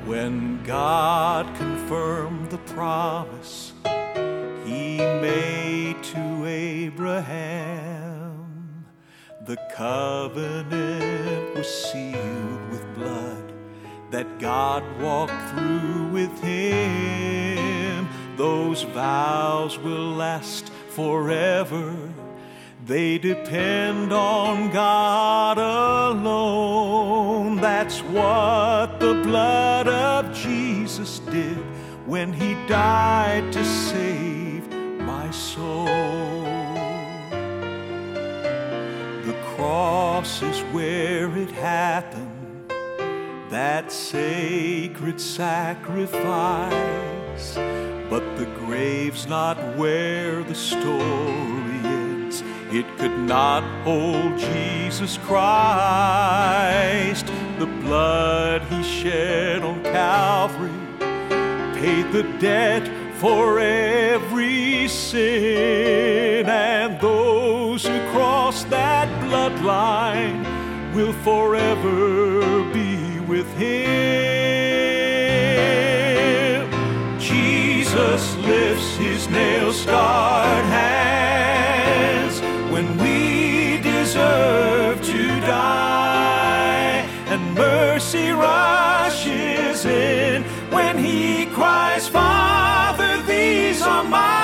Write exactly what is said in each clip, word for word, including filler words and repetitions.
When God confirmed the promise He made to Abraham, the covenant was sealed with blood that God walked through with him. Those vows will last forever. They depend on God alone. That's what the blood of Jesus did when He died to save my soul. The cross is where it happened, that sacred sacrifice. But the grave's not where the story ends. It could not hold Jesus Christ. The blood He shed on Calvary paid the debt for every sin. And those who cross that bloodline will forever be with Him. Jesus lifts His nail-scarred hands when we deserve to die, and mercy rushes in when He cries, Father, these are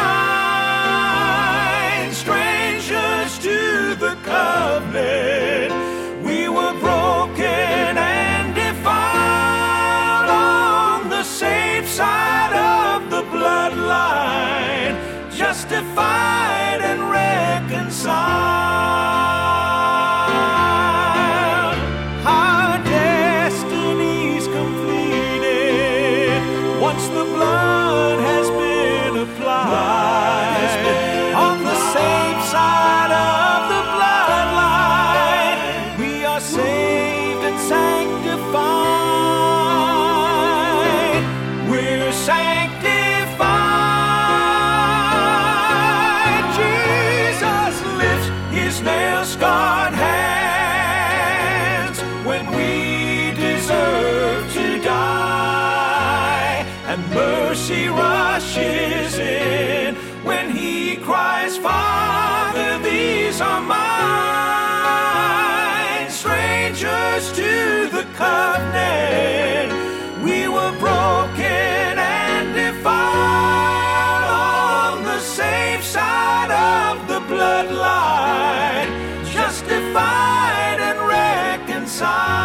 mine. Strangers to the covenant, we were broken and defiled. On the safe side of the bloodline, justified and reconciled. Our destiny's completed once the blood has been applied. Has been on the safe side of the bloodline, we are saved and sanctified. We're sanctified. Jesus lifts His nail-scarred hands when we deserve to die, and mercy rushes in when He cries, Father, these are mine. Strangers to the covenant, we were broken and defiled. On the safe side of the bloodline, justified and reconciled.